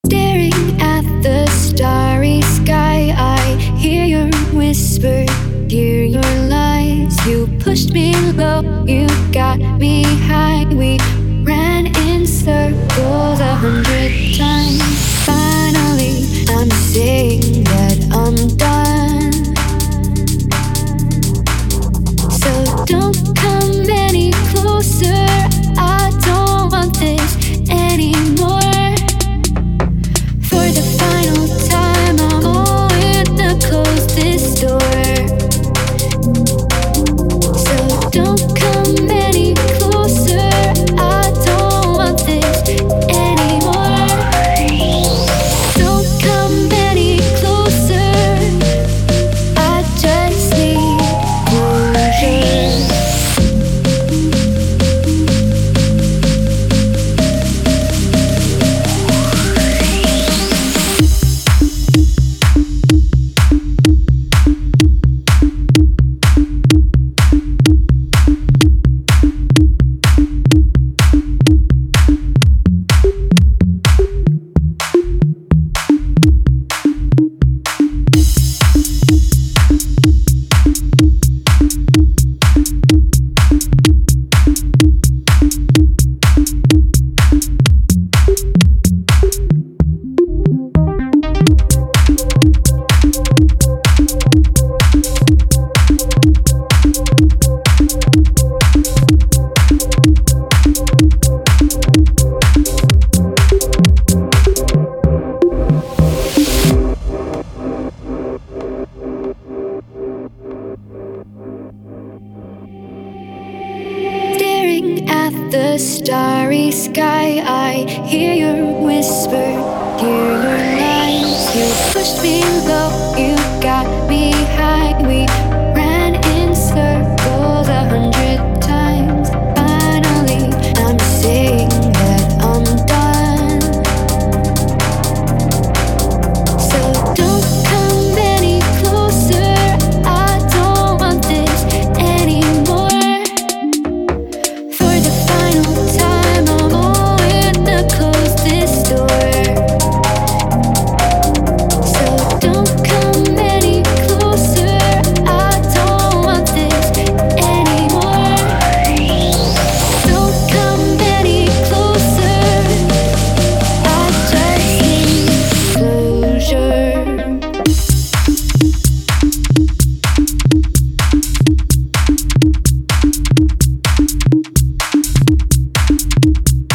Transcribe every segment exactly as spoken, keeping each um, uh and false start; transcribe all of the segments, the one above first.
Staring at the starry sky, I hear your whisper, hear your lies. You pushed me low, you got me high. We ran in circles a hundred times. Finally, I'm saying that I'm done. So don't come any closer, I don't want this anymore. For the final time, I'm going to close this door. So don't come any closer, I don't want this anymore. Don't come any closer, I just need closure. At the starry sky, I hear your whisper, hear your lies. You pushed me low, you got me high. We ran in circles a hundred times. Finally, I'm saying that I'm done. So don't come any closer, I don't want this anymore. Time, I'm going to close this door. So don't come any closer, I don't want this anymore. Don't come any closer, I just need closure.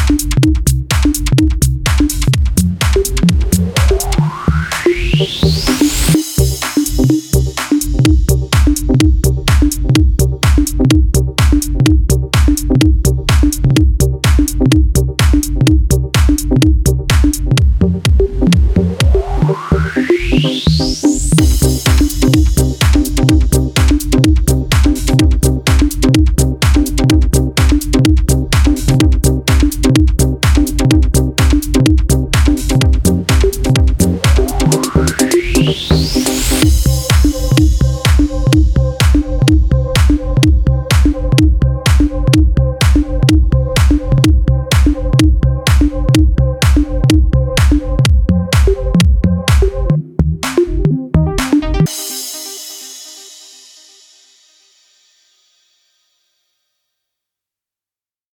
Thank you.